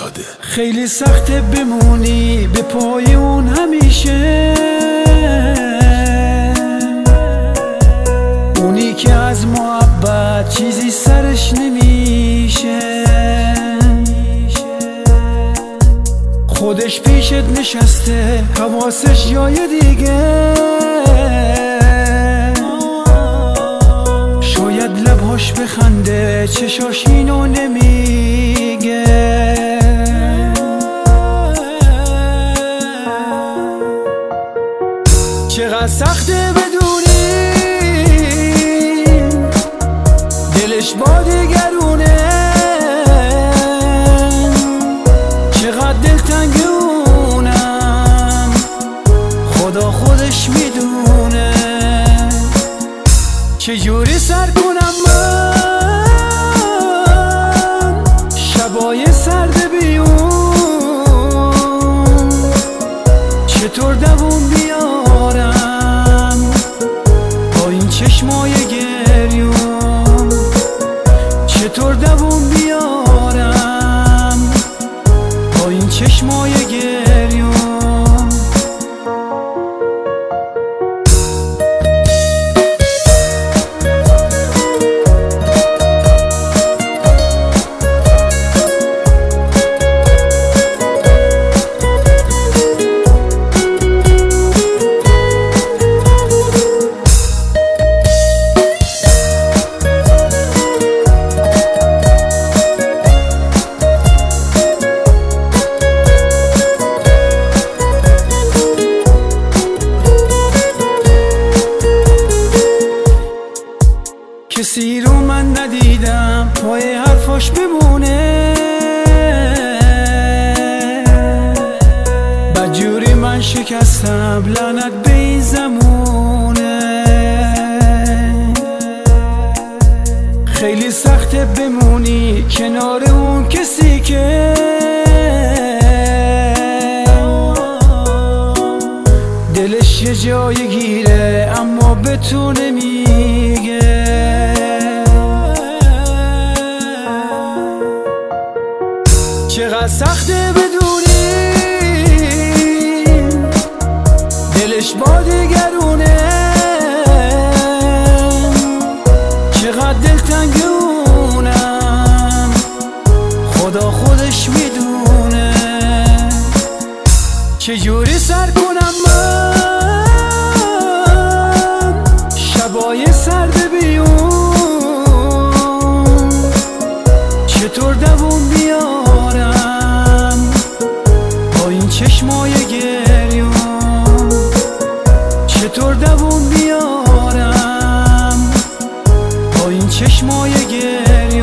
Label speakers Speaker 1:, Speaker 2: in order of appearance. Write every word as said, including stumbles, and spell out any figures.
Speaker 1: زاده.
Speaker 2: خیلی سخته بمونی به پای اون همیشه، اونی که از محبت چیزی سرش نمیشه، خودش پیشت نشسته حواسش جای دیگه، شاید لبهاش بخنده چشاش اینو نمیگه. چقدر سخته بدونی دلش با دگرونه، چقدر دلتنگ اونم خدا خودش میدونه. چجوری سر کنم من شبای سرد بیون، چطور دووم بیارم با این چشمای گریون، چطور دووم بیارم با این چشمای گریون. کسی رو من ندیدم پای حرفاش بمونه، بدجوری من شکستم لعنت به این زمونه. خیلی سخته بمونی کنار اون کسی که دلش یه جای گیره اما به تو نمیگه. چقدر سخته بدونی دلش با دگرونه، چقدر دلتنگ اونم خدا خودش میدونه. چجوری سر کنم من شبای سرد بیون، چطور دووم بیارم با این چشمای گریون، چطور دووم بیارم با این چشمای گریون.